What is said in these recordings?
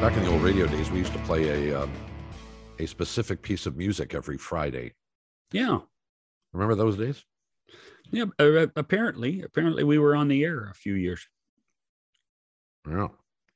Back in the old radio days, we used to play a specific piece of music every Friday. Yeah. Remember those days? Yeah. Apparently we were on the air a few years. Yeah.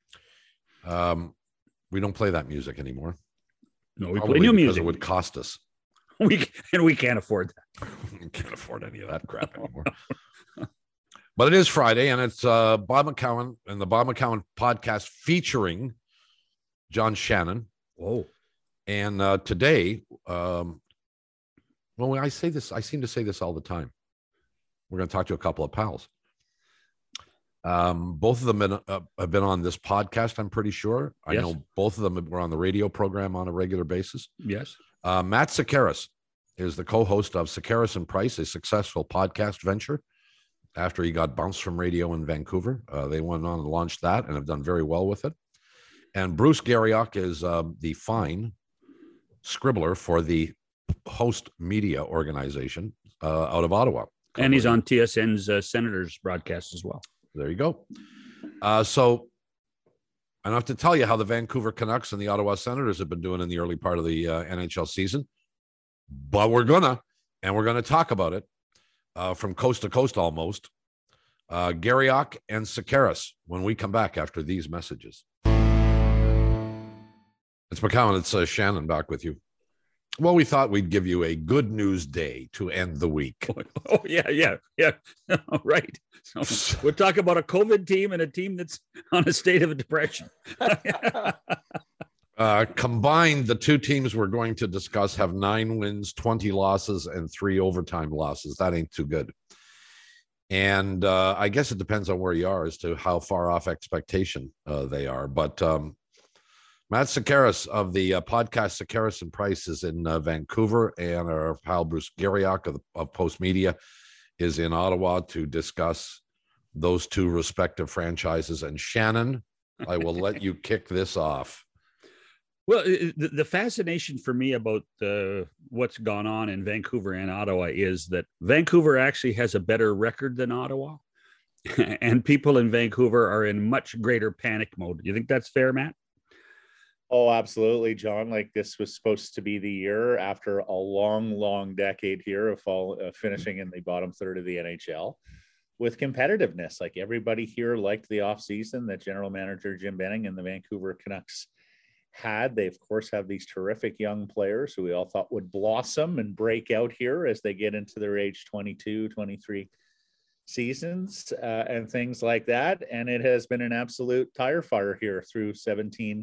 We don't play that music anymore. No, we play new music. Because it would cost us. We can't afford that. We can't afford any of that crap anymore. But it is Friday, and it's Bob McCown and the Bob McCown podcast featuring John Shannon. Whoa. And today, well, when I say this, I seem to say this all the time. We're going to talk to a couple of pals. Both of them have been on this podcast, I'm pretty sure. I know both of them were on the radio program on a regular basis. Yes. Matt Sekeres is the co-host of Sekeres and Price, a successful podcast venture. After he got bounced from radio in Vancouver, they went on and launched that and have done very well with it. And Bruce Garriock is the fine scribbler for the Host Media organization out of Ottawa. And he's on TSN's Senators broadcast as well. There you go. So I don't have to tell you how the Vancouver Canucks and the Ottawa Senators have been doing in the early part of the NHL season, but we're going to talk about it from coast to coast almost. Garriock and Sekeres when we come back after these messages. It's McCown. It's Shannon back with you. Well, we thought we'd give you a good news day to end the week. Oh, yeah. Right. So we'll talk about a COVID team and a team that's on a state of depression. Combined, the two teams we're going to discuss have 9 wins, 20 losses, and 3 overtime losses. That ain't too good. And I guess it depends on where you are as to how far off expectation they are. But Matt Sekeres of the podcast Sekeres and Price is in Vancouver, and our pal Bruce Garriock of Post Media is in Ottawa to discuss those two respective franchises. And Shannon, I will let you kick this off. Well, the fascination for me about what's gone on in Vancouver and Ottawa is that Vancouver actually has a better record than Ottawa, and people in Vancouver are in much greater panic mode. Do you think that's fair, Matt? Oh, absolutely, John. Like, this was supposed to be the year after a long decade here of finishing in the bottom third of the NHL with competitiveness. Like, everybody here liked the offseason that general manager Jim Benning and the Vancouver Canucks had. They, of course, have these terrific young players who we all thought would blossom and break out here as they get into their age 22, 23 seasons and things like that. And it has been an absolute tire fire here through 17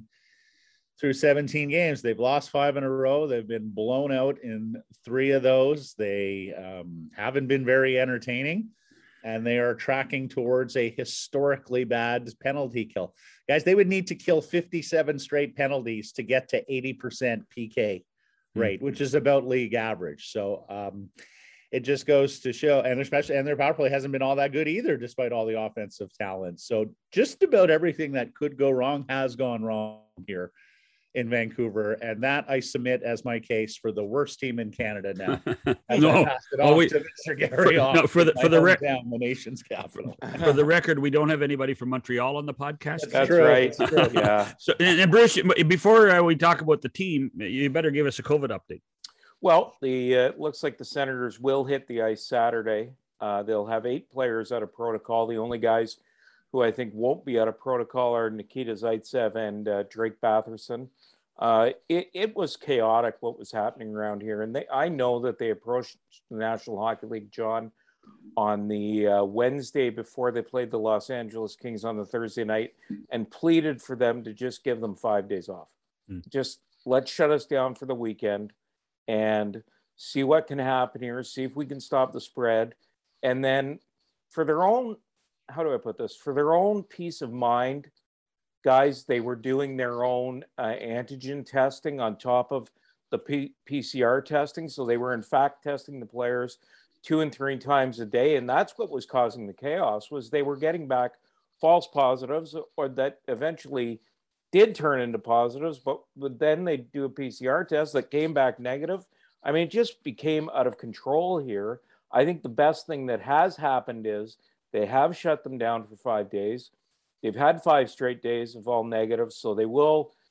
games. They've lost 5 in a row. They've been blown out in 3 of those. They haven't been very entertaining, and they are tracking towards a historically bad penalty kill. Guys, they would need to kill 57 straight penalties to get to 80% PK rate, which is about league average. So it just goes to show, and their power play hasn't been all that good either, despite all the offensive talent. So just about everything that could go wrong has gone wrong here in Vancouver, and that I submit as my case for the worst team in Canada now. No, to Mr. Gary for the record, the nation's capital. For the record, we don't have anybody from Montreal on the podcast. That's right. Yeah. So, and Bruce, before we talk about the team, you better give us a COVID update. Well, it looks like the Senators will hit the ice Saturday. They'll have 8 players out of protocol. The only guys who I think won't be out of protocol are Nikita Zaitsev and Drake Batherson. It was chaotic what was happening around here. And I know that they approached the National Hockey League, John, on the Wednesday before they played the Los Angeles Kings on the Thursday night and pleaded for them to just give them 5 days off. Just let's shut us down for the weekend and see what can happen here, see if we can stop the spread. And then for their own, how do I put this? For their own peace of mind, guys, they were doing their own antigen testing on top of the PCR testing. So they were in fact testing the players 2 and 3 times a day. And that's what was causing the chaos, was they were getting back false positives, or that eventually did turn into positives, but then they do a PCR test that came back negative. I mean, it just became out of control here. I think the best thing that has happened is they have shut them down for 5 days. They've had 5 straight days of all negatives, so they will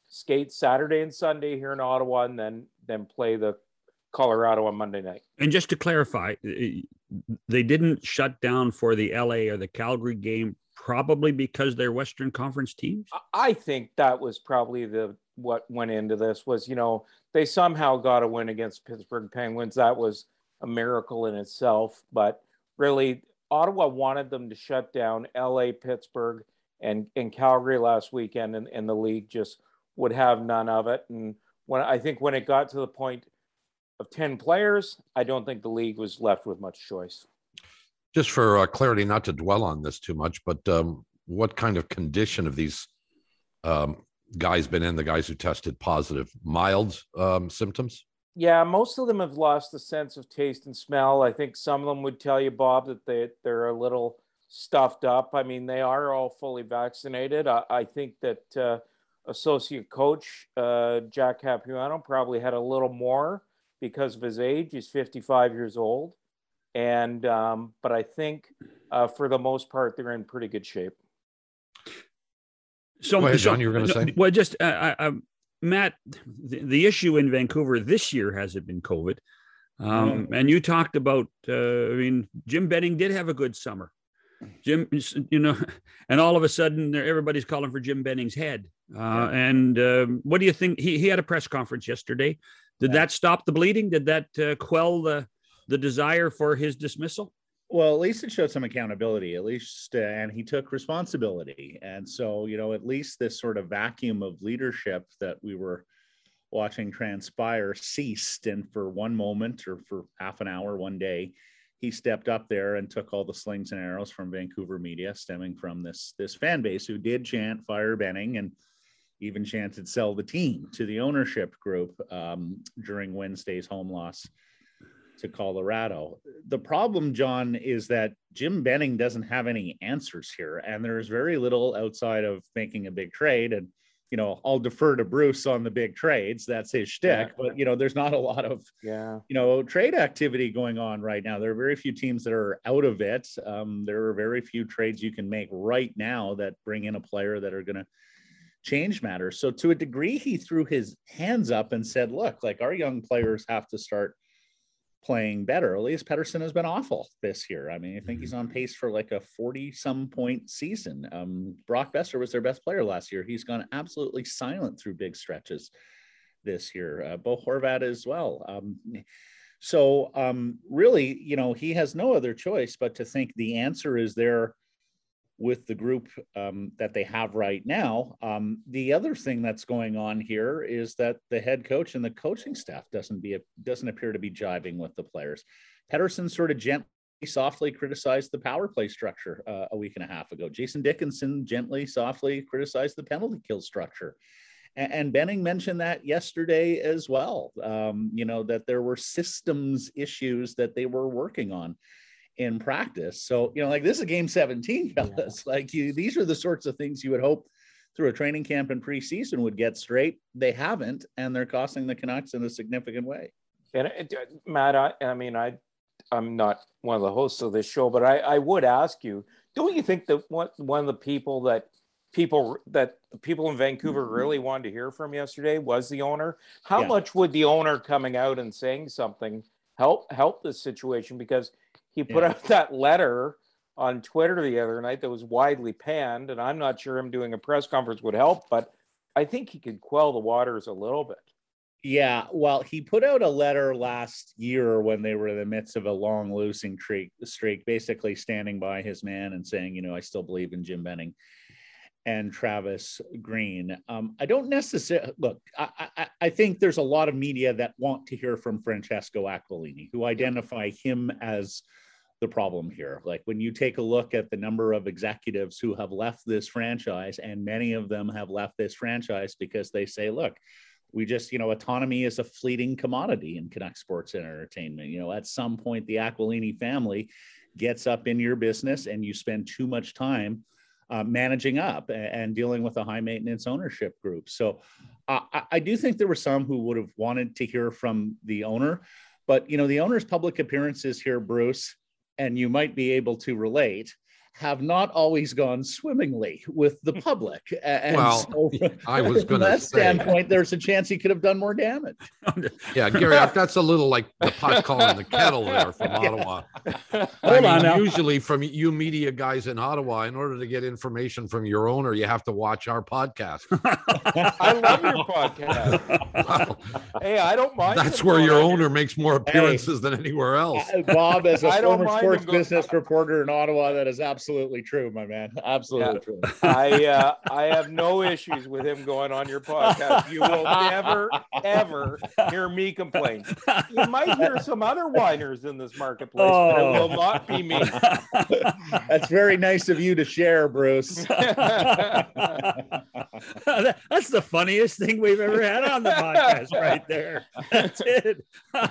skate Saturday and Sunday here in Ottawa, and then play the Colorado on Monday night. And just to clarify, they didn't shut down for the LA or the Calgary game, probably because they're Western Conference teams. I think that was probably what went into this was, they somehow got a win against Pittsburgh Penguins. That was a miracle in itself, but really Ottawa wanted them to shut down LA, Pittsburgh, and Calgary last weekend, and the league just would have none of it. And when it got to the point of 10 players, I don't think the league was left with much choice. Just for clarity, not to dwell on this too much, but what kind of condition have these guys been in, the guys who tested positive? Mild symptoms? Yeah, most of them have lost the sense of taste and smell. I think some of them would tell you, Bob, that they're a little stuffed up. I mean, they are all fully vaccinated. I think that associate coach Jack Capuano probably had a little more because of his age. He's 55 years old. And but I think for the most part, they're in pretty good shape. So, go ahead, John, you were going to say? Well, just Matt, the issue in Vancouver this year hasn't been COVID. And you talked about, Jim Benning did have a good summer. Jim, and all of a sudden everybody's calling for Jim Benning's head. And what do you think? He had a press conference yesterday. Did that stop the bleeding? Did that quell the desire for his dismissal? Well, at least it showed some accountability, at least, and he took responsibility. And so, at least this sort of vacuum of leadership that we were watching transpire ceased. And for one moment, or for half an hour, one day, he stepped up there and took all the slings and arrows from Vancouver media stemming from this fan base who did chant fire Benning and even chanted sell the team to the ownership group during Wednesday's home loss to Colorado. The problem, John, is that Jim Benning doesn't have any answers here, and there's very little outside of making a big trade. And I'll defer to Bruce on the big trades. That's his shtick. But there's not a lot of trade activity going on right now. There are very few teams that are out of it. There are very few trades you can make right now that bring in a player that are going to change matters. So to a degree, he threw his hands up and said, look, like, our young players have to start playing better. Elias Pettersson has been awful this year. I mean, I think he's on pace for like a 40-some point season. Brock Besser was their best player last year. He's gone absolutely silent through big stretches this year. Bo Horvat as well. Really, he has no other choice but to think the answer is there with the group that they have right now. The other thing that's going on here is that the head coach and the coaching staff doesn't appear to be jiving with the players. Pettersson sort of gently, softly criticized the power play structure a week and a half ago. Jason Dickinson gently, softly criticized the penalty kill structure. And Benning mentioned that yesterday as well, that there were systems issues that they were working on in practice. So, this is a game 17, fellas. These are the sorts of things you would hope through a training camp and preseason would get straight. They haven't, and they're costing the Canucks in a significant way. And Matt, I'm not one of the hosts of this show, but I would ask you, don't you think that one of the people that the people in Vancouver really wanted to hear from yesterday was the owner? How much would the owner coming out and saying something help this situation? Because he put out that letter on Twitter the other night that was widely panned, and I'm not sure him doing a press conference would help, but I think he could quell the waters a little bit. Yeah, well, he put out a letter last year when they were in the midst of a long losing streak, basically standing by his man and saying, I still believe in Jim Benning and Travis Green. I don't necessarily look. I think there's a lot of media that want to hear from Francesco Aquilini, who identify him as the problem here. Like, when you take a look at the number of executives who have left this franchise, and many of them have left this franchise because they say, look, we just, autonomy is a fleeting commodity in Canuck sports and entertainment. At some point, the Aquilini family gets up in your business and you spend too much time managing up and dealing with a high maintenance ownership group. So I do think there were some who would have wanted to hear from the owner, but the owner's public appearances here, Bruce, and you might be able to relate, have not always gone swimmingly with the public. And Well, so I was from going to that say, standpoint, there's a chance he could have done more damage. yeah, Gary, that's a little like the pot calling the kettle there from Ottawa. Hold on now. Usually from you media guys in Ottawa, in order to get information from your owner, you have to watch our podcast. I love your podcast. Well, Hey, I don't mind. that's him where going your on owner makes more appearances than anywhere else. Bob, as a I don't former mind sports him going- business reporter in Ottawa, that is absolutely true, my man. Absolutely true. I have no issues with him going on your podcast. You will never, ever hear me complain. You might hear some other whiners in this marketplace, but it will not be me. That's very nice of you to share, Bruce. That's the funniest thing we've ever had on the podcast right there. That's it.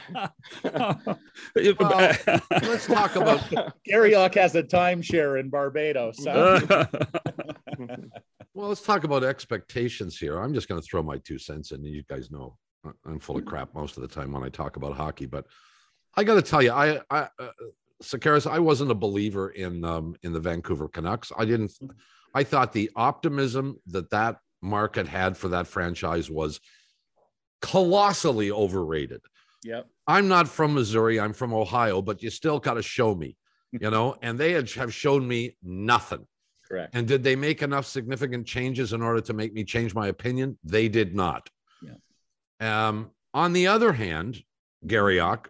Let's talk about Gary Ock has a timeshare in Barbados. Huh? well, let's talk about expectations here. I'm just going to throw my 2 cents in. You guys know I'm full of crap most of the time when I talk about hockey, but I got to tell you, Sakaris, I wasn't a believer in the Vancouver Canucks. I thought the optimism that market had for that franchise was colossally overrated. Yep. I'm not from Missouri. I'm from Ohio, but you still got to show me, and they have shown me nothing. Correct. And did they make enough significant changes in order to make me change my opinion? They did not. Yeah. On the other hand, Gary Ock,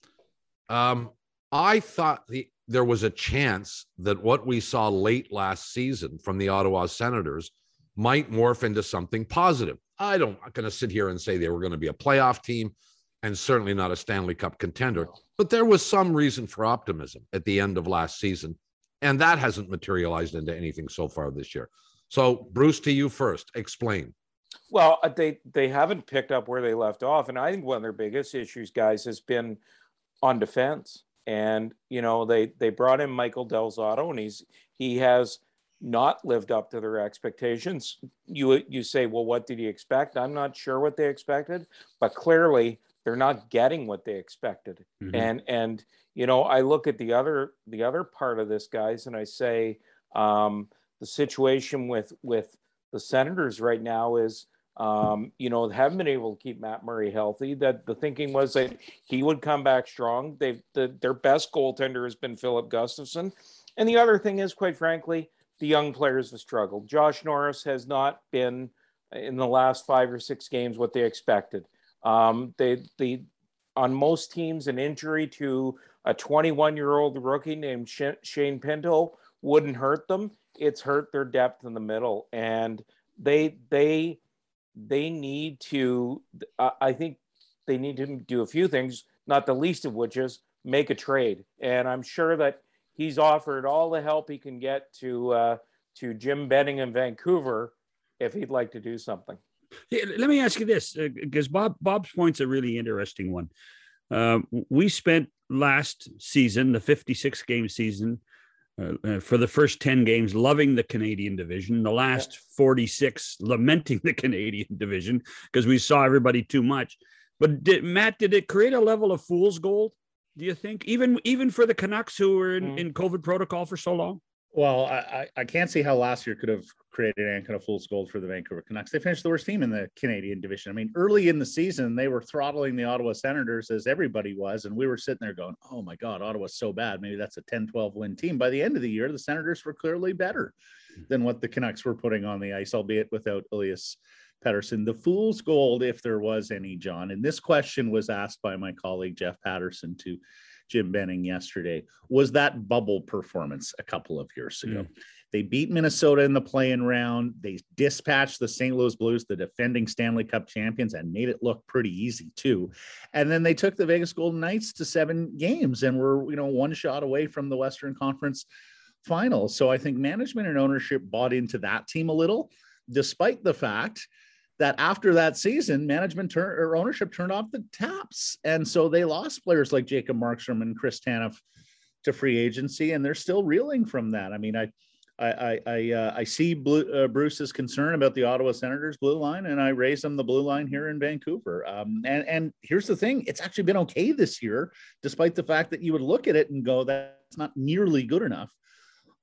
I thought there was a chance that what we saw late last season from the Ottawa Senators might morph into something positive. I'm not going to sit here and say they were going to be a playoff team and certainly not a Stanley Cup contender, but there was some reason for optimism at the end of last season, and that hasn't materialized into anything so far this year. So, Bruce, to you first, explain. Well, they haven't picked up where they left off, and I think one of their biggest issues, guys, has been on defense. And they brought in Michael Del Zotto, and he has not lived up to their expectations. You say, well, what did he expect? I'm not sure what they expected, but clearly they're not getting what they expected. Mm-hmm. And I look at the other part of this, guys, and I say the situation with the Senators right now is haven't been able to keep Matt Murray healthy. That the thinking was that he would come back strong. Their best goaltender has been Philip Gustafson. And the other thing is, quite frankly, the young players have struggled. Josh Norris has not been in the last 5 or 6 games what they expected. On most teams, an injury to a 21-year-old rookie named Shane Pinto wouldn't hurt them. It's hurt their depth in the middle. And they need to, I think they need to do a few things, not the least of which is make a trade. And I'm sure that he's offered all the help he can get to Jim Benning in Vancouver if he'd like to do something. Yeah, let me ask you this, because Bob's point's a really interesting one. We spent last season, the 56-game season, for the first 10 games, loving the Canadian division, the last 46 lamenting the Canadian division because we saw everybody too much. But did it create a level of fool's gold, do you think, even for the Canucks who were in COVID protocol for so long? Well, I can't see how last year could have created any kind of fool's gold for the Vancouver Canucks. They finished the worst team in the Canadian division. I mean, early in the season, they were throttling the Ottawa Senators as everybody was. And we were sitting there going, oh my God, Ottawa's so bad. Maybe that's a 10-12 win team. By the end of the year, the Senators were clearly better than what the Canucks were putting on the ice, albeit without Elias Pettersson. The fool's gold, if there was any, John, and this question was asked by my colleague, Jeff Patterson, to Jim Benning yesterday, was that bubble performance a couple of years ago. They beat Minnesota in the play-in round. They dispatched the St. Louis Blues, the defending Stanley Cup champions, and made it look pretty easy too. And then they took the Vegas Golden Knights to 7 games and were, one shot away from the Western Conference Finals. So I think management and ownership bought into that team a little, despite the fact that after that season, ownership turned off the taps. And so they lost players like Jacob Markstrom and Chris Tanev to free agency, and they're still reeling from that. I mean, I see Bruce's concern about the Ottawa Senators blue line, and I raise them the blue line here in Vancouver. And here's the thing. It's actually been okay this year, despite the fact that you would look at it and go, that's not nearly good enough.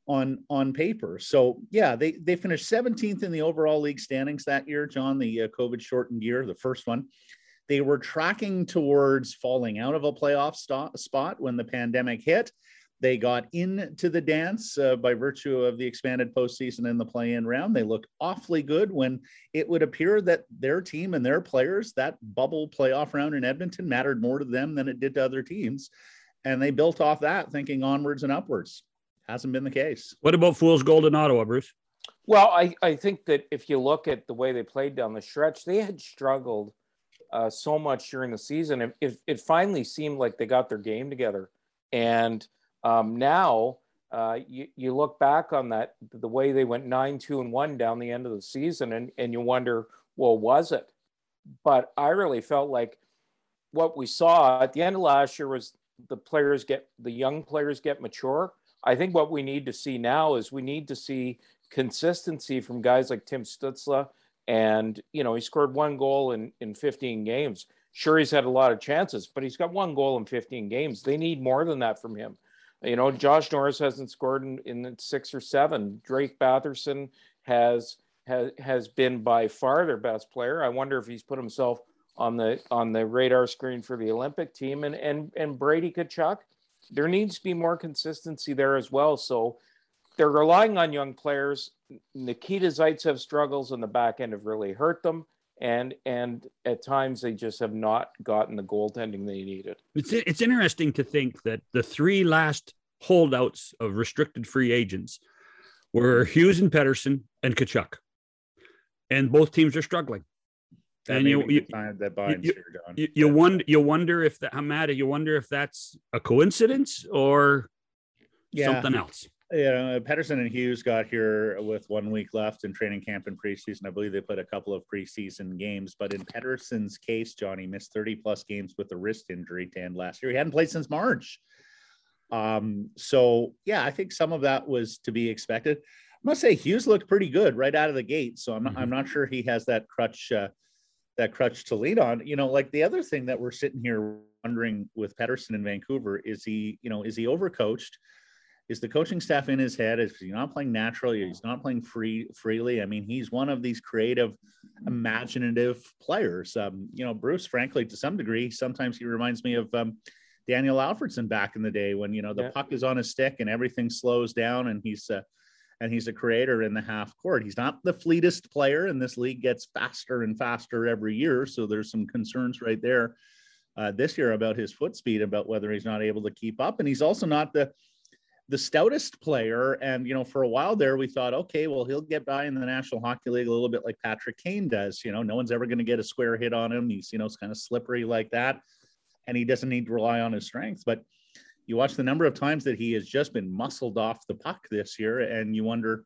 on paper. So yeah, they finished 17th in the overall league standings that year, John, the COVID shortened year, the first one. They were tracking towards falling out of a playoff spot when the pandemic hit. They got into the dance by virtue of the expanded postseason and the play-in round. They looked awfully good when it would appear that their team and their players, that bubble playoff round in Edmonton, mattered more to them than it did to other teams. And they built off that, thinking onwards and upwards. Hasn't been the case. What about Fool's Gold in Ottawa, Bruce? Well, I think that if you look at the way they played down the stretch, they had struggled so much during the season. It finally seemed like they got their game together. And now you look back on that, the way they went 9-2-1 down the end of the season, and you wonder, well, was it? But I really felt like what we saw at the end of last year was the young players get mature. I think what we need to see now is we need to see consistency from guys like Tim Stützle. And, he scored 1 goal in 15 games. Sure, he's had a lot of chances, but he's got 1 goal in 15 games. They need more than that from him. Josh Norris hasn't scored in 6 or 7. Drake Batherson has been by far their best player. I wonder if he's put himself on the radar screen for the Olympic team. And Brady Tkachuk, there needs to be more consistency there as well. So they're relying on young players. Nikita Zaitsev struggles on the back end have really hurt them. And at times they just have not gotten the goaltending they needed. It's interesting to think that the 3 last holdouts of restricted free agents were Hughes and Pettersson and Tkachuk. And both teams are struggling. And you wonder if that, Hamada, you wonder if that's a coincidence or something else. Pettersson and Hughes got here with 1 week left in training camp and preseason. I believe they played a couple of preseason games, but in Pettersson's case, Johnny missed 30 plus games with a wrist injury to end last year. He hadn't played since March. So yeah, I think some of that was to be expected. I must say Hughes looked pretty good right out of the gate. So I'm not sure he has that crutch to lean on. Like the other thing that we're sitting here wondering with Pettersson in Vancouver, is he overcoached? Is the coaching staff in his head? Is he not playing naturally? He's not playing freely. I mean, he's one of these creative, imaginative players. Bruce, frankly, to some degree, sometimes he reminds me of Daniel Alfredson back in the day when, the puck is on his stick and everything slows down and he's a creator in the half court. He's not the fleetest player, and this league gets faster and faster every year. So there's some concerns right there this year about his foot speed, about whether he's not able to keep up. And he's also not the stoutest player. And, for a while there, we thought, okay, well, he'll get by in the National Hockey League a little bit like Patrick Kane does. No one's ever going to get a square hit on him. He's, it's kind of slippery like that. And he doesn't need to rely on his strength. But you watch the number of times that he has just been muscled off the puck this year, and you wonder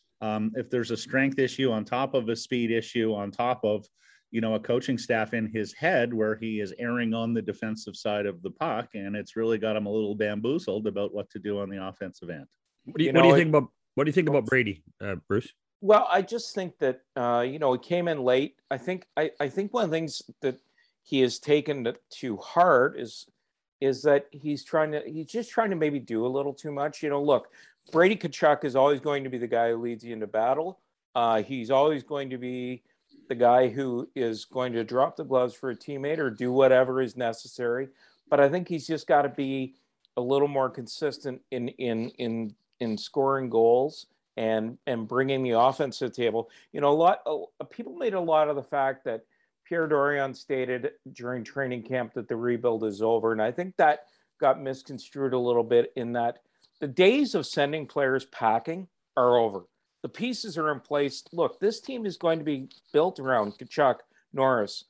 if there's a strength issue on top of a speed issue, on top of, a coaching staff in his head where he is erring on the defensive side of the puck, and it's really got him a little bamboozled about what to do on the offensive end. What do you think about Brady, Bruce? Well, I just think that he came in late. I think one of the things that he has taken to heart is that he's just trying to maybe do a little too much. Look, Brady Tkachuk is always going to be the guy who leads you into battle. He's always going to be the guy who is going to drop the gloves for a teammate or do whatever is necessary. But I think he's just got to be a little more consistent in scoring goals and bringing the offense to the table. People made a lot of the fact that Pierre Dorion stated during training camp that the rebuild is over. And I think that got misconstrued a little bit in that the days of sending players packing are over. The pieces are in place. Look, this team is going to be built around Tkachuk, Norris,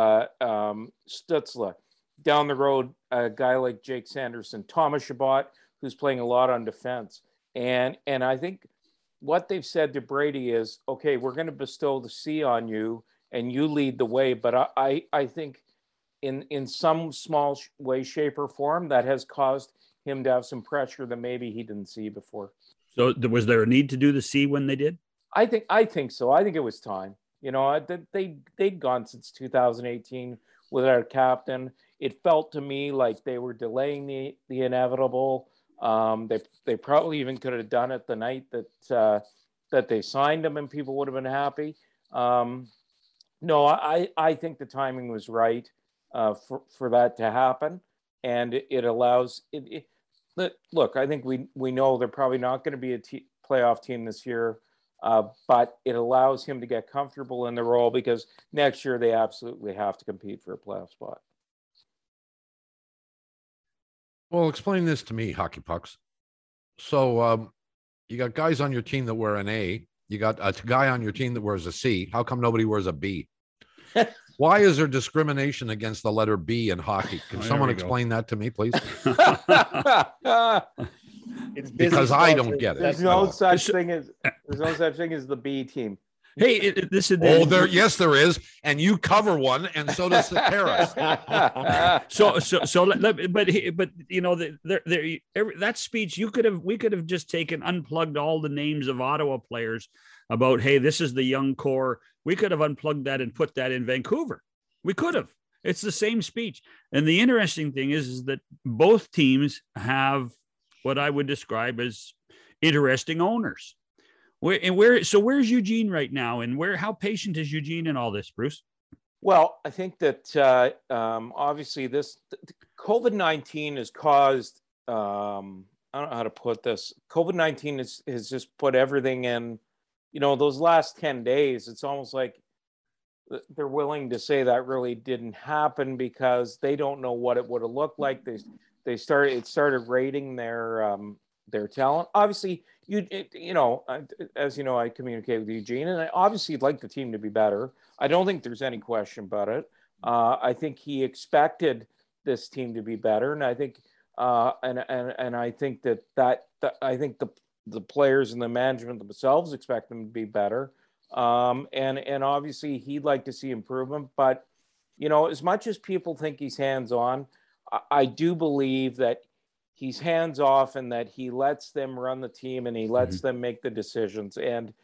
Stützle. Down the road, a guy like Jake Sanderson, Thomas Chabot, who's playing a lot on defense. And I think what they've said to Brady is, okay, we're going to bestow the C on you and you lead the way. But I think in some small way, shape, or form, that has caused him to have some pressure that maybe he didn't see before. So was there a need to do the C when they did? I think so. I think it was time. They'd gone since 2018 without a captain. It felt to me like they were delaying the inevitable. They probably even could have done it the night that they signed him, and people would have been happy. No, I think the timing was right for that to happen, and it allows it. Look, I think we know they're probably not going to be a playoff team this year, but it allows him to get comfortable in the role because next year they absolutely have to compete for a playoff spot. Well, explain this to me, Hockey Pucks. So you got guys on your team that wear an A. You got a guy on your team that wears a C. How come nobody wears a B? Why is there discrimination against the letter B in hockey? Can someone explain that to me, please? It's because I don't get it. There's no such thing as the B team. Hey, this is yes, there is, and you cover one, and so does the Terrace. But you know, that speech we could have just unplugged all the names of Ottawa players about, hey, this is the young core. We could have unplugged that and put that in Vancouver. We could have. It's the same speech. And the interesting thing is that both teams have what I would describe as interesting owners. Where's Eugene right now, and how patient is Eugene in all this, Bruce? Well, I think that obviously this COVID-19 has caused I don't know how to put this. COVID-19 has just put everything in. You know, those last 10 days, it's almost like they're willing to say that really didn't happen because they don't know what it would have looked like. It started rating their talent. Obviously, as you know, I communicate with Eugene, and I obviously like the team to be better. I don't think there's any question about it. I think he expected this team to be better, and I think I think I think the players and the management themselves expect them to be better. And obviously he'd like to see improvement, but you know, as much as people think he's hands-on, I do believe that he's hands-off and that he lets them run the team and he lets them make the decisions. And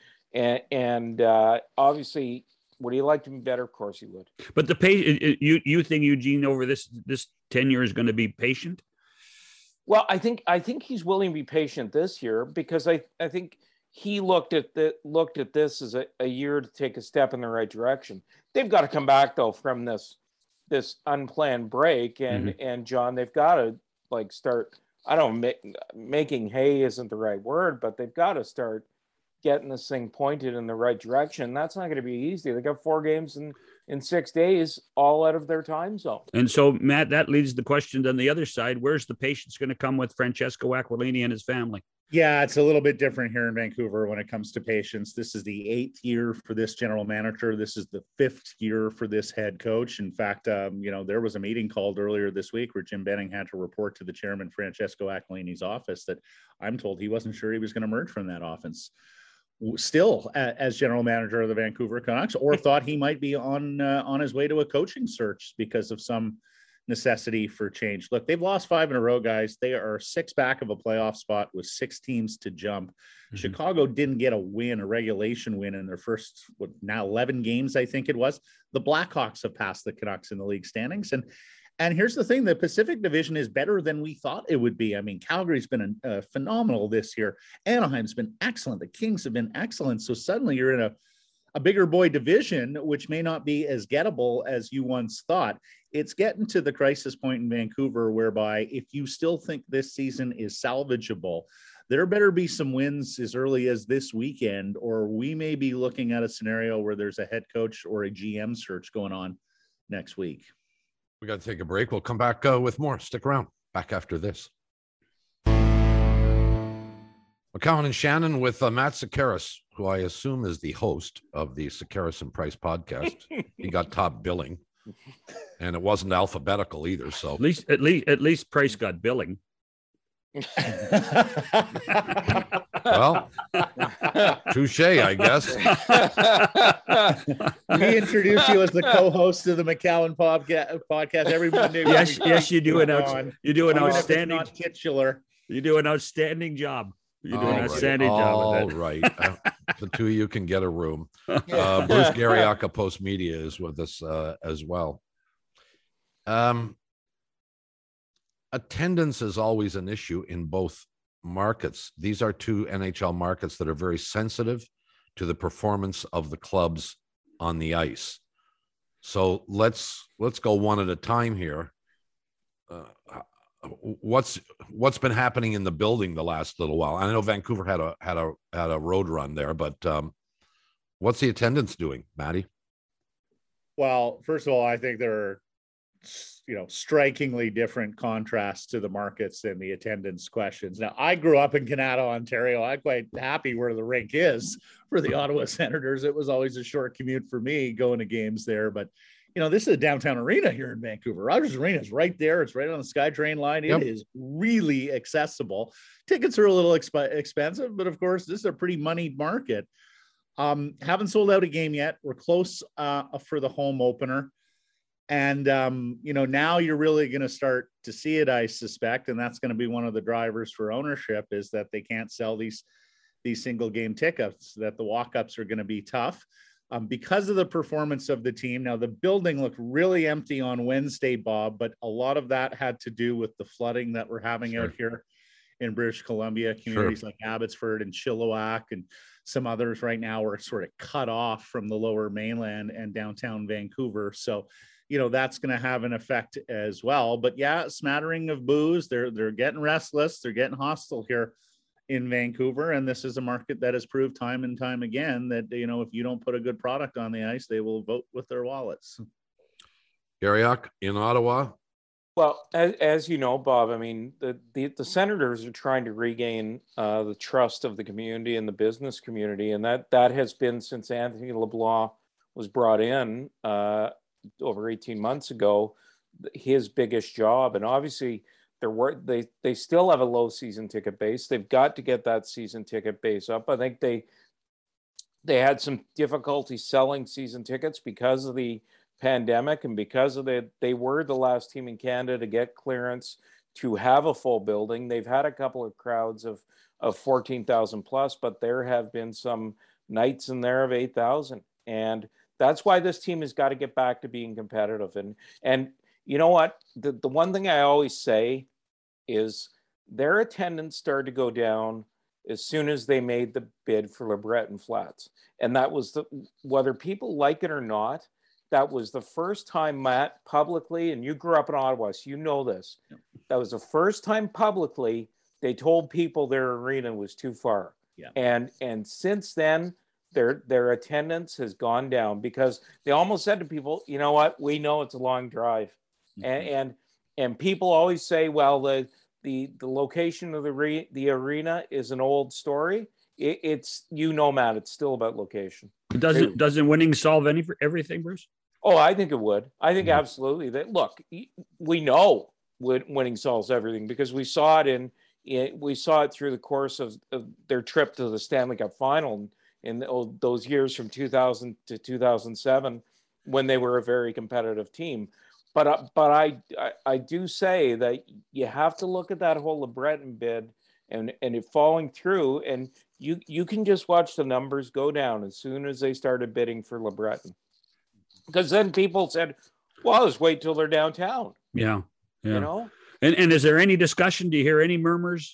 obviously, would he like to be better? Of course he would. But you think Eugene over this tenure is going to be patient? Well, I think he's willing to be patient this year because I think he looked at this as a year to take a step in the right direction. They've got to come back though from this unplanned break, and John, they've got to start. I don't know, making hay isn't the right word, but they've got to start getting this thing pointed in the right direction. That's not going to be easy. They got 4 games in 6 days, all out of their time zone. And so, Matt, that leads the question on the other side. Where's the patience going to come with Francesco Aquilini and his family? Yeah, it's a little bit different here in Vancouver when it comes to patience. This is the 8th year for this general manager. This is the 5th year for this head coach. In fact, there was a meeting called earlier this week where Jim Benning had to report to the chairman, Francesco Aquilini's office, that I'm told he wasn't sure he was going to emerge from that offense still as general manager of the Vancouver Canucks, or thought he might be on his way to a coaching search because of some necessity for change. Look, they've lost 5 in a row, guys. They are 6 back of a playoff spot with 6 teams to jump. Chicago didn't get a regulation win in their first, 11 games, I think it was. The Blackhawks have passed the Canucks in the league standings. And here's the thing, the Pacific Division is better than we thought it would be. I mean, Calgary's been phenomenal this year. Anaheim's been excellent. The Kings have been excellent. So suddenly you're in a bigger boy division, which may not be as gettable as you once thought. It's getting to the crisis point in Vancouver, whereby if you still think this season is salvageable, there better be some wins as early as this weekend, or we may be looking at a scenario where there's a head coach or a GM search going on next week. We got to take a break. We'll come back with more. Stick around. Back after this. McCowan and Shannon with Matt Sekeres, who I assume is the host of the Sekeres and Price podcast. He got top billing, and it wasn't alphabetical either. So at least Price got billing. Well, touche, I guess. We introduce you as the co-host of the McCowan podcast every Monday. Yes, you do an outstanding titular. You do an outstanding job. You do an outstanding job. All right. The two of you can get a room. Bruce Garriaca, Post Media, is with us as well. attendance is always an issue in both markets. These are two NHL markets that are very sensitive to the performance of the clubs on the ice. So let's go one at a time here. What's been happening in the building the last little while? I know Vancouver had a road run there, but what's the attendance doing, Matty? Well, first of all, I think there are, strikingly different contrasts to the markets and the attendance questions. Now, I grew up in Canada, Ontario. I'm quite happy where the rink is for the Ottawa Senators. It was always a short commute for me going to games there, but this is a downtown arena here in Vancouver. Rogers Arena is right there. It's right on the SkyTrain line. It is really accessible. Tickets are a little expensive, but of course, this is a pretty moneyed market. Haven't sold out a game yet. We're close for the home opener. And, now you're really going to start to see it, I suspect. And that's going to be one of the drivers for ownership, is that they can't sell these single game tickets, that the walk-ups are going to be tough because of the performance of the team. Now, the building looked really empty on Wednesday, Bob, but a lot of that had to do with the flooding that we're having out here in British Columbia. Communities like Abbotsford and Chilliwack and some others right now are sort of cut off from the lower mainland and downtown Vancouver. So, that's going to have an effect as well. But yeah, smattering of boos. They're getting restless. They're getting hostile here in Vancouver. And this is a market that has proved time and time again that, if you don't put a good product on the ice, they will vote with their wallets. Garriock in Ottawa. Well, as you know, Bob, I mean, the Senators are trying to regain the trust of the community and the business community. And that has been since Anthony LeBlanc was brought in over 18 months ago, his biggest job. And obviously they still have a low season ticket base. They've got to get that season ticket base up. I think they had some difficulty selling season tickets because of the pandemic and because of they were the last team in Canada to get clearance to have a full building. They've had a couple of crowds of 14,000 plus, but there have been some nights in there of 8,000. And that's why this team has got to get back to being competitive. And you know what? The one thing I always say is their attendance started to go down as soon as they made the bid for LeBreton Flats. And that was whether people like it or not, that was the first time, Matt, publicly, and you grew up in Ottawa, so you know this. That was the first time publicly they told people their arena was too far. Yeah. And since then, their attendance has gone down because they almost said to people, you know what, we know it's a long drive. Mm-hmm. And people always say, well, the location of the arena is an old story. It's Matt, it's still about location. Doesn't winning solve everything, Bruce? Oh, I think it would. I think absolutely. That look, we know winning solves everything because we saw it through the course of their trip to the Stanley Cup final in those years from 2000 to 2007 when they were a very competitive team. But I do say that you have to look at that whole LeBreton bid and it falling through, and you can just watch the numbers go down as soon as they started bidding for LeBreton. Because then people said, well, let's wait till they're downtown. Yeah. And is there any discussion? Do you hear any murmurs?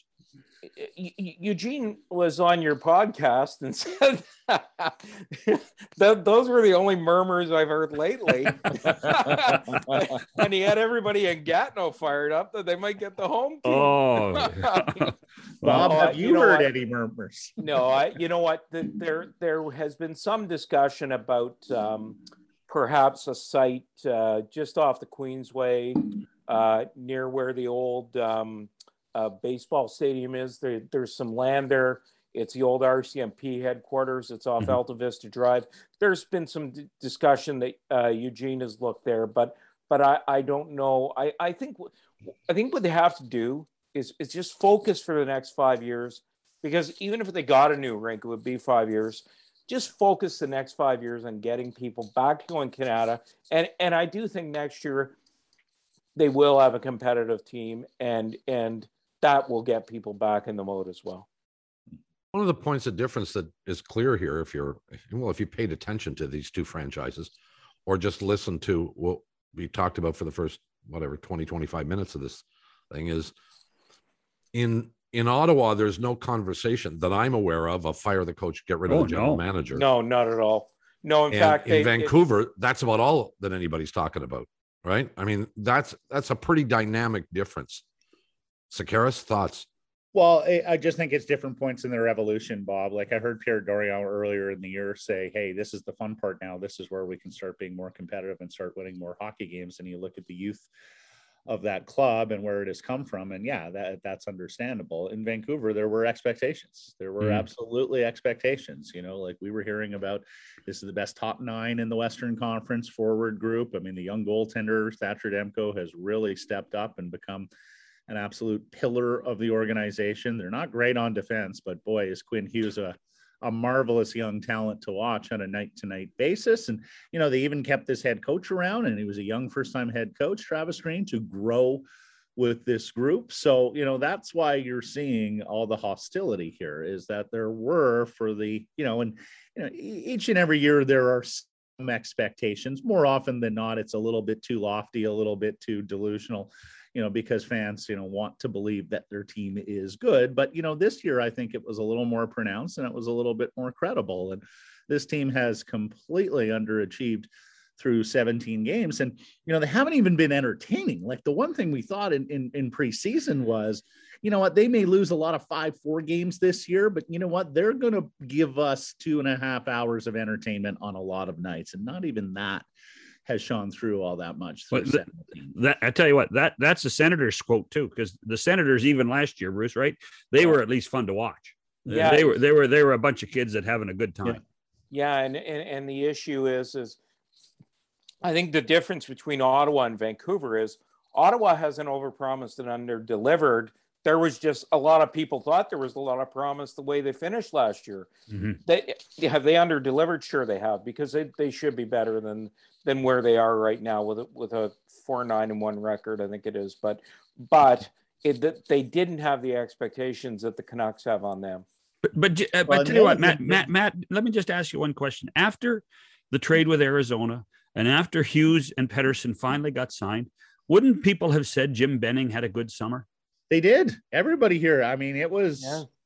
Eugene was on your podcast and said that those were the only murmurs I've heard lately. And he had everybody in Gatineau fired up that they might get the home team. Oh, Bob, have you heard any murmurs? No, you know what? There has been some discussion about perhaps a site just off the Queensway near where the old baseball stadium is. There's some land there. It's the old RCMP headquarters. It's off Alta Vista Drive. There's been some discussion that Eugene has looked there, but I don't know. I think what they have to do is just focus for the next 5 years, because even if they got a new rink, it would be 5 years. Just focus the next 5 years on getting people back to going Canada. And I do think next year they will have a competitive team, and that will get people back in the mode as well. One of the points of difference that is clear here, if you paid attention to these two franchises or just listened to what we talked about for the first, 20, 25 minutes of this thing is in Ottawa, there's no conversation that I'm aware of fire the coach, get rid of the general manager. No, not at all. No, in fact, in Vancouver, that's about all that anybody's talking about, right? I mean, that's a pretty dynamic difference. Sekeres, thoughts? Well, I just think it's different points in their evolution, Bob. Like I heard Pierre Dorion earlier in the year say, hey, this is the fun part now. This is where we can start being more competitive and start winning more hockey games. And you look at the youth of that club and where it has come from. And yeah, that's understandable. In Vancouver, there were expectations. There were absolutely expectations, you know, like we were hearing about, this is the best top 9 in the Western Conference forward group. I mean, the young goaltender, Thatcher Demko, has really stepped up and become an absolute pillar of the organization. They're not great on defense, but boy, is Quinn Hughes a marvelous young talent to watch on a night-to-night basis. And, you know, they even kept this head coach around, and he was a young first-time head coach, Travis Green, to grow with this group. So, you know, that's why you're seeing all the hostility here, is that there were for the, you know, and, you know, each and every year there are some expectations. More often than not, it's a little bit too lofty, a little bit too delusional, you know, because fans, you know, want to believe that their team is good. But, you know, this year, I think it was a little more pronounced and it was a little bit more credible. And this team has completely underachieved through 17 games. And, you know, they haven't even been entertaining. Like the one thing we thought in preseason was, you know what, they may lose a lot of 5-4 games this year, but you know what, they're going to give us 2.5 hours of entertainment on a lot of nights. And not even that has shone through all that much. That I tell you what, that's the Senators quote too, because the Senators even last year, Bruce, right? They were at least fun to watch. Yeah, they were a bunch of kids that having a good time. Yeah, and the issue is I think the difference between Ottawa and Vancouver is Ottawa hasn't overpromised and under-delivered. There was just a lot of people thought there was a lot of promise the way they finished last year. Mm-hmm. Have they under-delivered? Sure they have, because they should be better than where they are right now with a 4-9-1 record, I think it is. But they didn't have the expectations that the Canucks have on them. But tell you what, Matt, let me just ask you one question. After the trade with Arizona and after Hughes and Pettersson finally got signed, wouldn't people have said Jim Benning had a good summer? They did. Everybody here. I mean, it was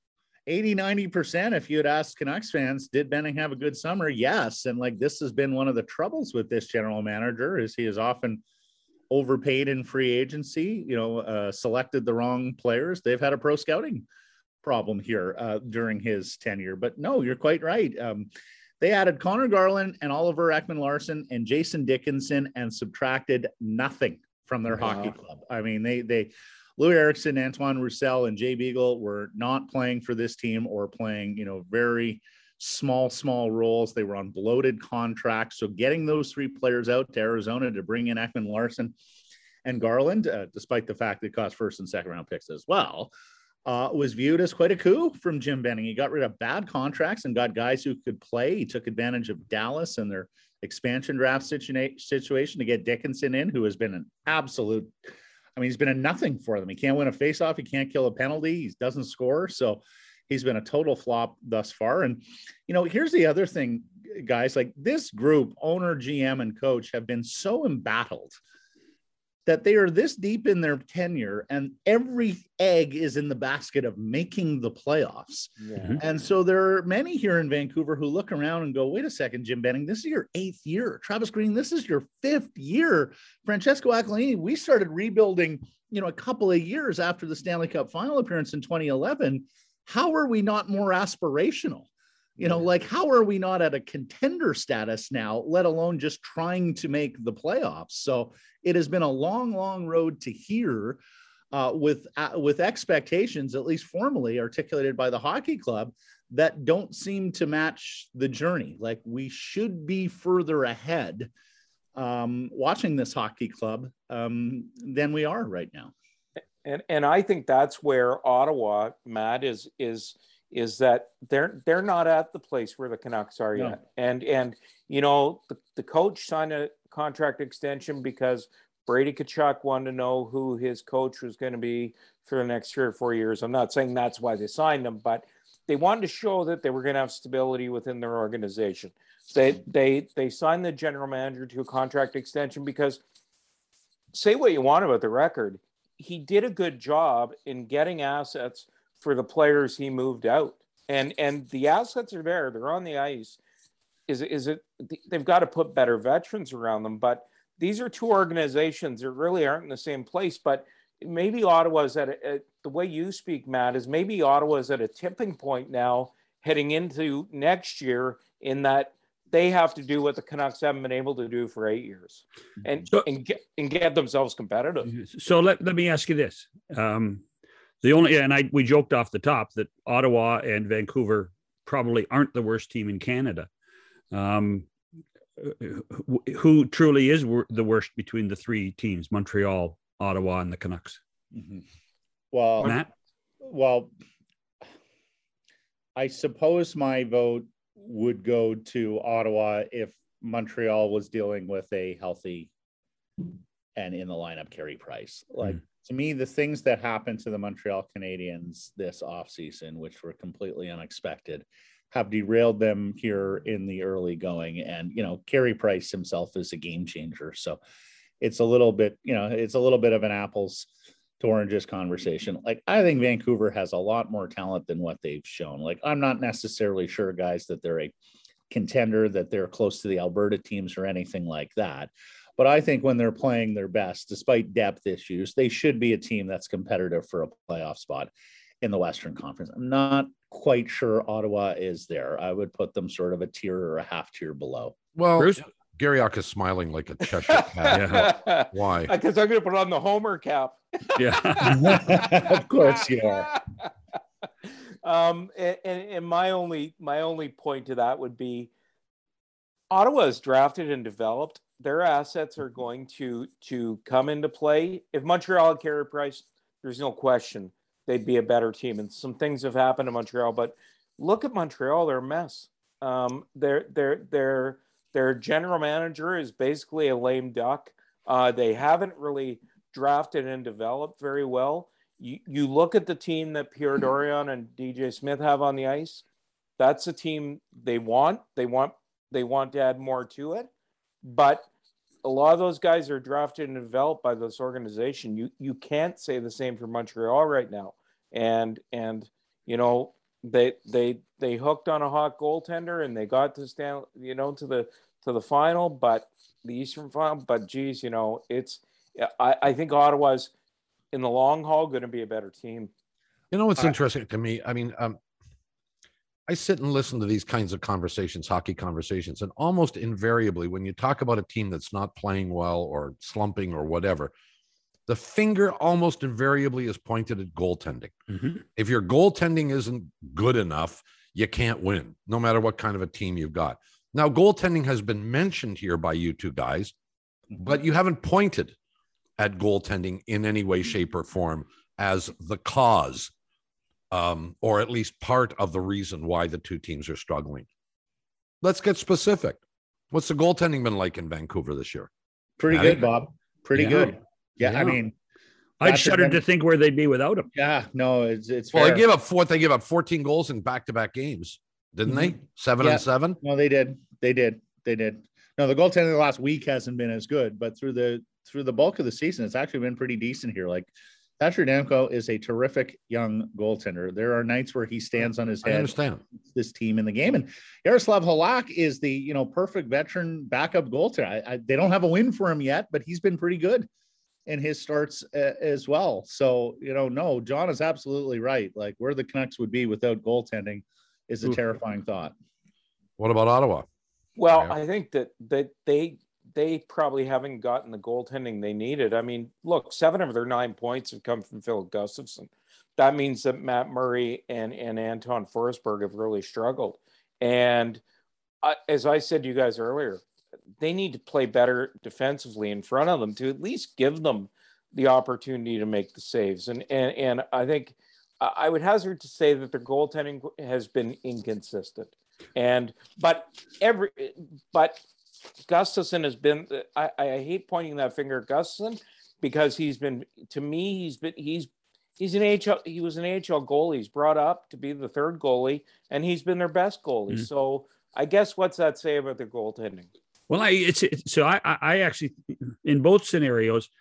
80-90%. If you had asked Canucks fans, did Benning have a good summer? Yes. And like, this has been one of the troubles with this general manager, is he is often overpaid in free agency, you know, selected the wrong players. They've had a pro scouting problem here during his tenure. But no, you're quite right. They added Connor Garland and Oliver Ekman-Larsson and Jason Dickinson and subtracted nothing from their hockey club. I mean, they Louis Eriksson, Antoine Roussel, and Jay Beagle were not playing for this team, or playing, you know, very small roles. They were on bloated contracts. So getting those 3 players out to Arizona to bring in Ekman-Larsson and Garland, despite the fact it cost first and second round picks as well, was viewed as quite a coup from Jim Benning. He got rid of bad contracts and got guys who could play. He took advantage of Dallas and their expansion draft situation to get Dickinson in, who has been an absolute, I mean, he's been a nothing for them. He can't win a faceoff. He can't kill a penalty. He doesn't score. So he's been a total flop thus far. And, you know, here's the other thing, guys, like this group, owner, GM, and coach, have been so embattled that they are this deep in their tenure and every egg is in the basket of making the playoffs. Yeah. And so there are many here in Vancouver who look around and go, wait a second, Jim Benning, this is your 8th year. Travis Green, this is your 5th year. Francesco Aquilini, we started rebuilding, you know, a couple of years after the Stanley Cup final appearance in 2011. How are we not more aspirational? You know, like, how are we not at a contender status now, let alone just trying to make the playoffs? So it has been a long road to here with expectations, at least formally articulated by the hockey club, that don't seem to match the journey. Like, we should be further ahead watching this hockey club than we are right now. And I think that's where Ottawa, Matt, is that they're not at the place where the Canucks are yet. And you know, the coach signed a contract extension because Brady Tkachuk wanted to know who his coach was going to be for the next 3 or 4 years. I'm not saying that's why they signed him, but they wanted to show that they were going to have stability within their organization. They signed the general manager to a contract extension because, say what you want about the record, he did a good job in getting assets for the players he moved out, and the assets are there. They're on the ice. They've got to put better veterans around them, but these are two organizations that really aren't in the same place. But maybe Ottawa's the way you speak, Matt, is maybe Ottawa's at a tipping point now heading into next year, in that they have to do what the Canucks haven't been able to do for 8 years, and get themselves competitive. So let me ask you this. We joked off the top that Ottawa and Vancouver probably aren't the worst team in Canada. Who truly is the worst between the three teams, Montreal, Ottawa, and the Canucks? Mm-hmm. Well, Matt? Well, I suppose my vote would go to Ottawa if Montreal was dealing with a healthy and in the lineup Carey Price. Like, to me, the things that happened to the Montreal Canadiens this offseason, which were completely unexpected, have derailed them here in the early going. And, Carey Price himself is a game changer. So it's a little bit of an apples to oranges conversation. Like, I think Vancouver has a lot more talent than what they've shown. Like, I'm not necessarily sure, guys, that they're a contender, that they're close to the Alberta teams or anything like that. But I think when they're playing their best, despite depth issues, they should be a team that's competitive for a playoff spot in the Western Conference. I'm not quite sure Ottawa is there. I would put them sort of a tier or a half tier below. Well, Bruce? Garriock is smiling like a Cheshire cat. Yeah. Why? Because I'm going to put on the Homer cap. Yeah. Of course you are. And my only point to that would be, Ottawa is drafted and developed. Their assets are going to come into play. If Montreal had Carey Price, there's no question they'd be a better team. And some things have happened to Montreal, but look at Montreal; they're a mess. Their general manager is basically a lame duck. They haven't really drafted and developed very well. You look at the team that Pierre Dorion and DJ Smith have on the ice. That's a team they want. They want to add more to it, but a lot of those guys are drafted and developed by this organization. You can't say the same for Montreal right now. And they hooked on a hot goaltender and they got to stand, to the final, but the Eastern final. But geez, I think Ottawa's in the long haul going to be a better team. What's interesting to me? I mean, I sit and listen to these kinds of conversations, hockey conversations, and almost invariably, when you talk about a team that's not playing well or slumping or whatever, the finger almost invariably is pointed at goaltending. Mm-hmm. If your goaltending isn't good enough, you can't win, no matter what kind of a team you've got. Now, goaltending has been mentioned here by you two guys, but you haven't pointed at goaltending in any way, shape, or form as the cause, or at least part of the reason why the two teams are struggling. Let's get specific. What's the goaltending been like in Vancouver this year? Pretty good, Bob. Pretty good. Yeah, Yeah. I mean, I'd shudder to think where they'd be without him. yeah, no, it's Well, fair. they gave up 14 goals in back-to-back games, didn't they? 7 Yeah. and 7. No, they did. No, the goaltending the last week hasn't been as good, but through the bulk of the season, it's actually been pretty decent here. Like, Thatcher Demko is a terrific young goaltender. There are nights where he stands on his head. I understand This team in the game, and Yaroslav Halak is the perfect veteran backup goaltender. They don't have a win for him yet, but he's been pretty good in his starts as well. So no, John is absolutely right. Like, where the Canucks would be without goaltending is a terrifying thought. What about Ottawa? Well, Yeah. I think that they probably haven't gotten the goaltending they needed. I mean, look, 7 of their 9 points have come from Phil Gustafson. That means that Matt Murray and Anton Forsberg have really struggled. And as I said to you guys earlier, they need to play better defensively in front of them to at least give them the opportunity to make the saves. And I think I would hazard to say that their goaltending has been inconsistent. But Gustafson has been. I hate pointing that finger at Gustafson because he's an AHL. He was an AHL goalie. He's brought up to be the third goalie, and he's been their best goalie. Mm-hmm. So I guess what's that say about their goaltending? Well, I actually, in both scenarios,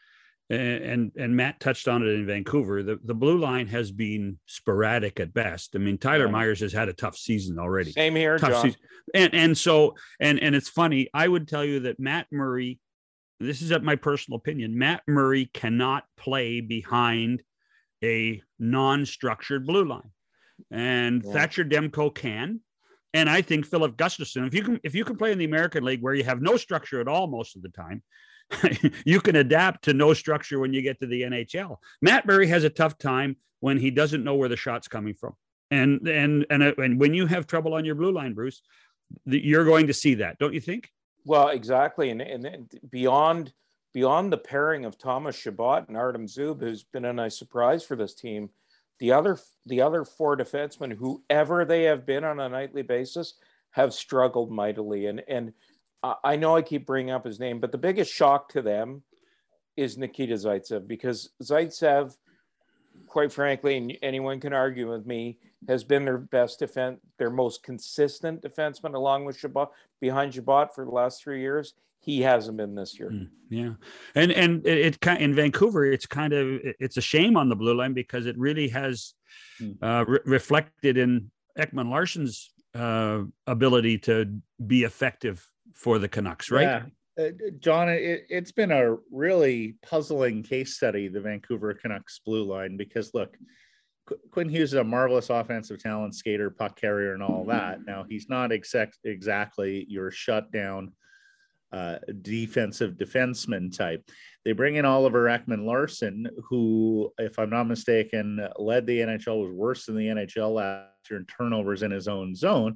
and Matt touched on it in Vancouver. The blue line has been sporadic at best. I mean, Tyler Myers has had a tough season already. Same here, tough John. Season. And so it's funny. I would tell you that Matt Murray, this is my personal opinion, Matt Murray cannot play behind a non-structured blue line, and Thatcher Demko can. And I think Philip Gustafson, if you can play in the American League where you have no structure at all most of the time, you can adapt to no structure when you get to the NHL. Matt Murray has a tough time when he doesn't know where the shot's coming from. And when you have trouble on your blue line, Bruce, you're going to see that, don't you think? Well, exactly. And beyond the pairing of Thomas Chabot and Artem Zub, who's been a nice surprise for this team, the other four defensemen, whoever they have been on a nightly basis, have struggled mightily. And I know I keep bringing up his name, but the biggest shock to them is Nikita Zaitsev, because Zaitsev, quite frankly, and anyone can argue with me, has been their best their most consistent defenseman, along with Chabot, behind Chabot for the last 3 years. He hasn't been this year. Yeah. And it in Vancouver, it's a shame on the blue line, because it really has reflected in Ekman Larsson's ability to be effective for the Canucks, right? Yeah. John, it's been a really puzzling case study, the Vancouver Canucks blue line, because look, Quinn Hughes is a marvelous offensive talent, skater, puck carrier, and all that. Now, he's not exactly your shutdown defensive defenseman type. They bring in Oliver Ekman-Larsson, who, if I'm not mistaken, led the NHL, was worse than the NHL last year in turnovers in his own zone.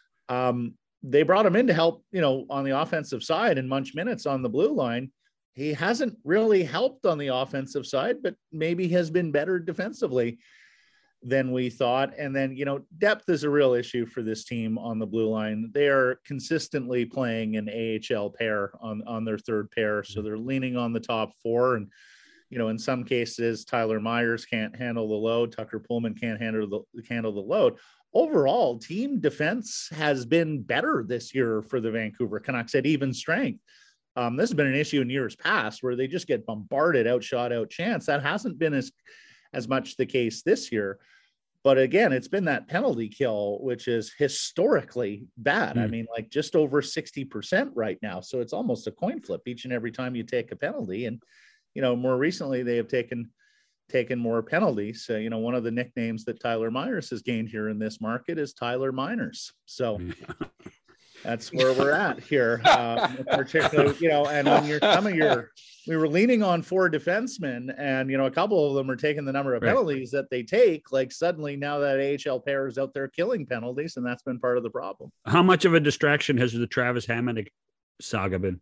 They brought him in to help, on the offensive side and munch minutes on the blue line. He hasn't really helped on the offensive side, but maybe has been better defensively than we thought. And then, depth is a real issue for this team on the blue line. They are consistently playing an AHL pair on their third pair. So they're leaning on the top four. And, in some cases, Tyler Myers can't handle the load. Tucker Pullman can't handle the load. Overall, team defense has been better this year for the Vancouver Canucks at even strength. This has been an issue in years past where they just get bombarded, outshot, outchanced. That hasn't been as much the case this year. But again, it's been that penalty kill, which is historically bad. I mean, like just over 60% right now. So it's almost a coin flip each and every time you take a penalty. And, more recently they have taken more penalties. So, one of the nicknames that Tyler Myers has gained here in this market is Tyler Miners. So that's where we're at here. Particularly, and when we were leaning on four defensemen, and, a couple of them are taking the number of penalties that they take. Like suddenly now that AHL pair is out there killing penalties, and that's been part of the problem. How much of a distraction has the Travis Hamonic saga been?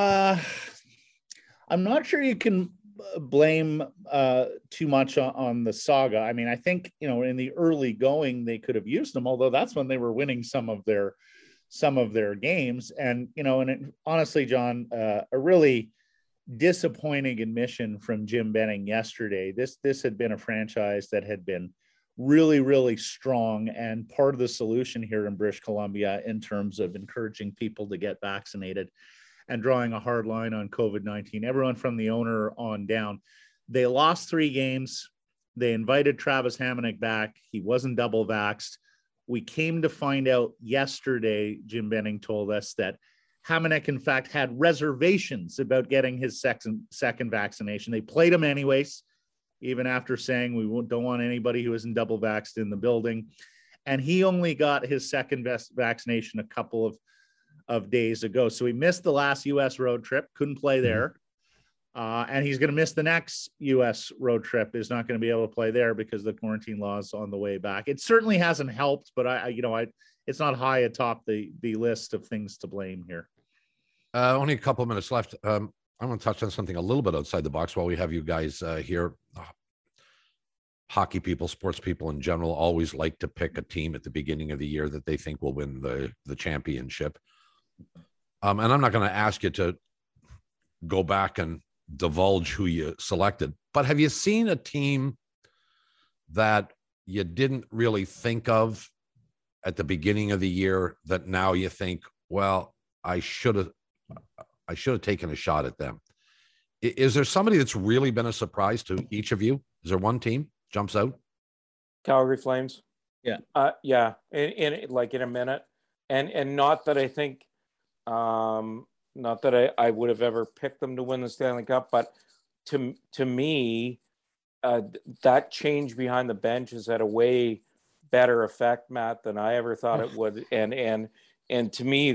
I'm not sure you can blame too much on the saga. I mean, I think, in the early going, they could have used them, although that's when they were winning some of their games. And, honestly, John, a really disappointing admission from Jim Benning yesterday. This had been a franchise that had been really, really strong and part of the solution here in British Columbia in terms of encouraging people to get vaccinated and drawing a hard line on COVID-19, everyone from the owner on down. They lost 3 games. They invited Travis Hamonic back. He wasn't double vaxxed. We came to find out yesterday, Jim Benning told us, that Hamonic, in fact, had reservations about getting his second vaccination. They played him anyways, even after saying we don't want anybody who isn't double vaxxed in the building. And he only got his second vaccination a couple of days ago. So he missed the last U.S. road trip, couldn't play there. And he's going to miss the next U.S. road trip, is not going to be able to play there because the quarantine laws on the way back. It certainly hasn't helped, but it's not high atop the list of things to blame here. Only a couple of minutes left. I want to touch on something a little bit outside the box while we have you guys here. Hockey people, sports people in general, always like to pick a team at the beginning of the year that they think will win the championship. And I'm not going to ask you to go back and divulge who you selected, but have you seen a team that you didn't really think of at the beginning of the year that now you think, well, I should have taken a shot at them? Is there somebody that's really been a surprise to each of you? Is there one team jumps out? Calgary Flames. Yeah. Yeah. In like in a minute. And not that I think, not that I would have ever picked them to win the Stanley Cup, but to me, that change behind the bench has had a way better effect, Matt, than I ever thought it would. And to me,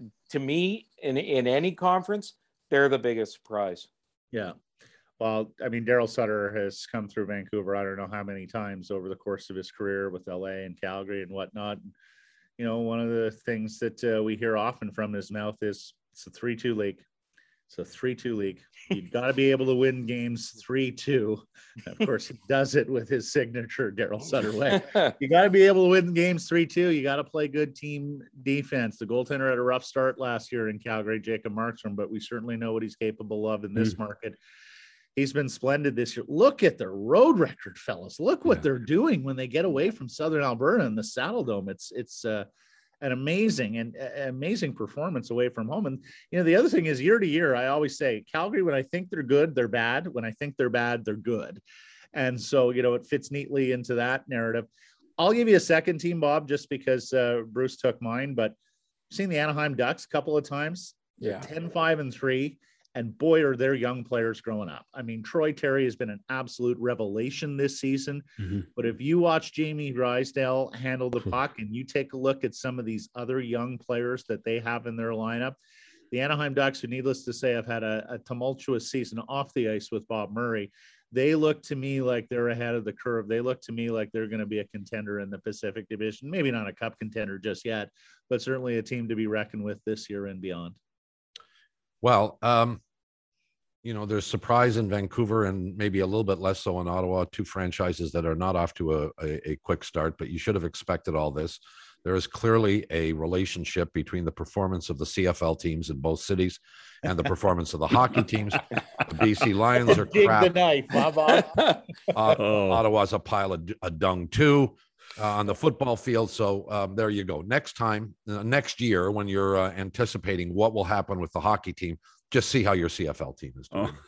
in any conference, they're the biggest surprise. Yeah. Well, I mean, Daryl Sutter has come through Vancouver, I don't know how many times over the course of his career with LA and Calgary and whatnot. You know, one of the things that we hear often from his mouth is it's a 3-2 league. It's a 3-2 league. You've got to be able to win games 3-2. Of course, he does it with his signature Daryl Sutter way. You got to be able to win games 3-2. You got to play good team defense. The goaltender had a rough start last year in Calgary, Jacob Markstrom, but we certainly know what he's capable of in this market. He's been splendid this year. Look at their road record, fellas. Look what they're doing when they get away from Southern Alberta and the Saddle Dome. It's an amazing performance away from home. And, you know, the other thing is year to year, I always say Calgary, when I think they're good, they're bad. When I think they're bad, they're good. And so, you know, it fits neatly into that narrative. I'll give you a second team, Bob, just because Bruce took mine, but I've seen the Anaheim Ducks a couple of times. Yeah. 10-5-3. And boy, are their young players growing up. I mean, Troy Terry has been an absolute revelation this season. But if you watch Jamie Drysdale handle the puck and you take a look at some of these other young players that they have in their lineup, the Anaheim Ducks, who needless to say, have had a tumultuous season off the ice with Bob Murray. They look to me like they're ahead of the curve. They look to me like they're going to be a contender in the Pacific Division. Maybe not a cup contender just yet, but certainly a team to be reckoned with this year and beyond. Well, you know, there's surprise in Vancouver and maybe a little bit less so in Ottawa, two franchises that are not off to a quick start, but you should have expected all this. There is clearly a relationship between the performance of the CFL teams in both cities and the performance of the hockey teams. The BC Lions are crap. Dig the knife, Bob. Ottawa's a pile of dung too on the football field. So there you go. Next time, next year, when you're anticipating what will happen with the hockey team, just see how your CFL team is doing.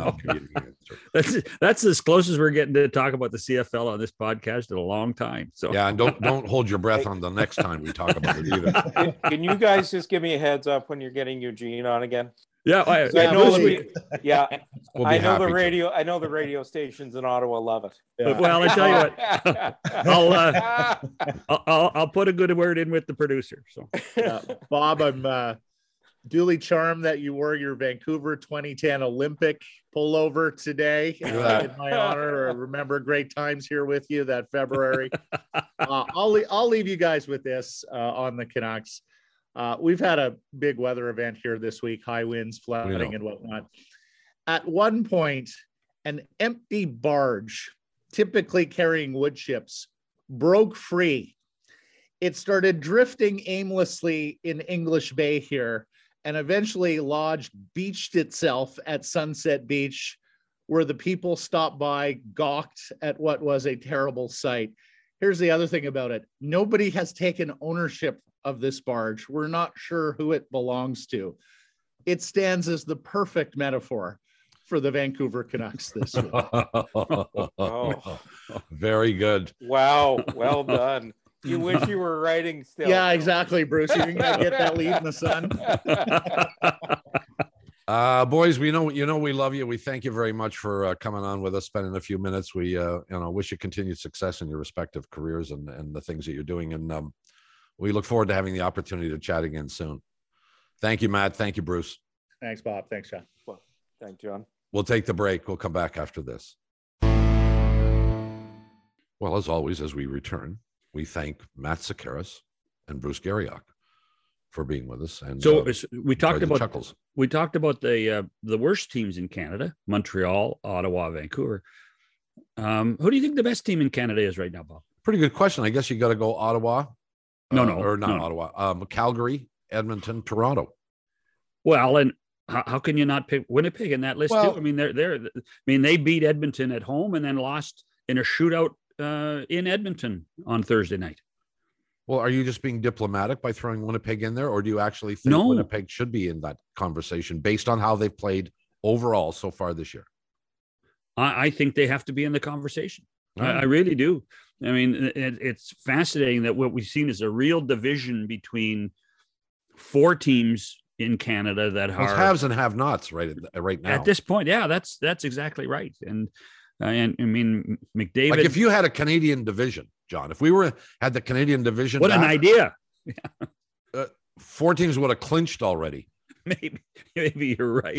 That's as close as we're getting to talk about the CFL on this podcast in a long time. So yeah, and don't hold your breath on the next time we talk about it either. Can you guys just give me a heads up when you're getting Eugene on again? Yeah, I know the radio. I know the radio stations in Ottawa love it. Yeah. Well, I tell you what, I'll put a good word in with the producer. So, Bob, I'm duly charmed that you wore your Vancouver 2010 Olympic pullover today. In my honor, I remember great times here with you that February. I'll leave you guys with this on the Canucks. We've had a big weather event here this week, high winds, flooding, and whatnot. At one point, an empty barge, typically carrying wood chips, broke free. It started drifting aimlessly in English Bay here, and eventually beached itself at Sunset Beach, where the people stopped by, gawked at what was a terrible sight. Here's the other thing about it. Nobody has taken ownership of this barge. We're not sure who it belongs to. It stands as the perfect metaphor for the Vancouver Canucks this week. Very good. Wow. Well done. You wish you were writing still. Yeah, exactly, Bruce. You think I get that lead in the sun? Boys, we love you. We thank you very much for coming on with us, spending a few minutes. We wish you continued success in your respective careers and the things that you're doing. And we look forward to having the opportunity to chat again soon. Thank you, Matt. Thank you, Bruce. Thanks, Bob. Thanks, John. Well, thank you, John. We'll take the break. We'll come back after this. Well, as always, as we return, we thank Matt Sekeres and Bruce Garriock for being with us. And so we talked about chuckles. We talked about the worst teams in Canada: Montreal, Ottawa, Vancouver. Who do you think the best team in Canada is right now, Bob? Pretty good question. I guess you got to go Ottawa. Ottawa. Calgary, Edmonton, Toronto. Well, and how can you not pick Winnipeg in that list too? I mean, they beat Edmonton at home and then lost in a shootout in Edmonton on Thursday night. Well, are you just being diplomatic by throwing Winnipeg in there, or do you actually think Winnipeg should be in that conversation based on how they've played overall so far this year? I think they have to be in the conversation. Right. I really do. I mean, it's fascinating that what we've seen is a real division between 4 teams in Canada that Well, it's are haves and have-nots right now. at this point. Yeah, that's exactly right. And I mean, McDavid. Like if you had a Canadian division, John, if we had the Canadian division, what an idea! 4 teams would have clinched already. Maybe you're right.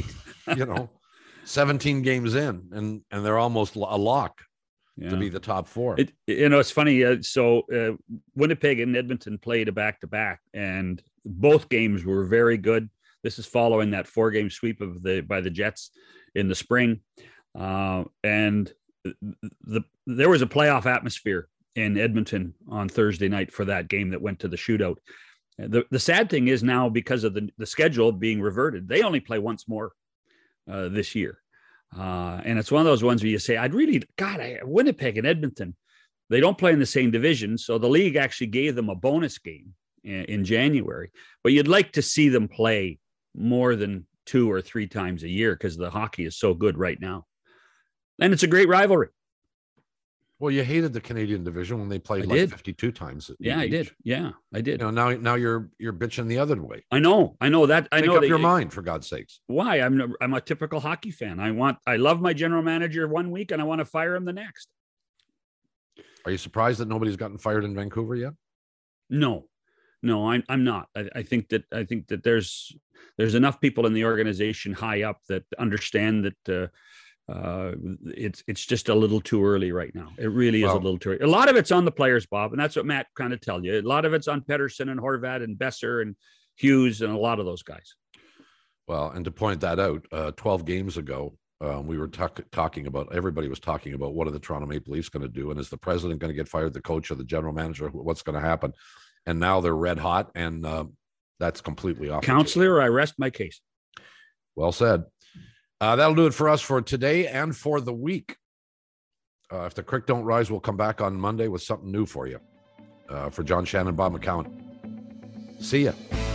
17 games in, and they're almost a lock to be the top 4. It's funny. So Winnipeg and Edmonton played a back-to-back, and both games were very good. This is following that 4-game sweep by the Jets in the spring, and there was a playoff atmosphere in Edmonton on Thursday night for that game that went to the shootout. The sad thing is now, because of the schedule being reverted, they only play once more this year. And it's one of those ones where you say, Winnipeg and Edmonton, they don't play in the same division. So the league actually gave them a bonus game in January, but you'd like to see them play more than 2 or 3 times a year because the hockey is so good right now. And it's a great rivalry. Well, you hated the Canadian division when they played 52 times. Yeah, I did. Yeah, I did. Now you're bitching the other way. I know that. Make up your mind, for God's sakes. Why? I'm a typical hockey fan. I love my general manager one week and I want to fire him the next. Are you surprised that nobody's gotten fired in Vancouver yet? No, I'm not. I think that there's enough people in the organization high up that understand that it's just a little too early right now. It really is a little too early. A lot of it's on the players, Bob, and that's what Matt kind of tell you. A lot of it's on Pettersson and Horvat and Besser and Hughes and a lot of those guys. Well, and to point that out, 12 games ago, we were talking about, everybody was talking about what are the Toronto Maple Leafs going to do, and is the president going to get fired, the coach or the general manager? What's going to happen? And now they're red hot, and that's completely off. Counselor, I rest my case. Well said. That'll do it for us for today and for the week. If the creek don't rise, we'll come back on Monday with something new for you. For John Shannon, Bob McCown. See ya.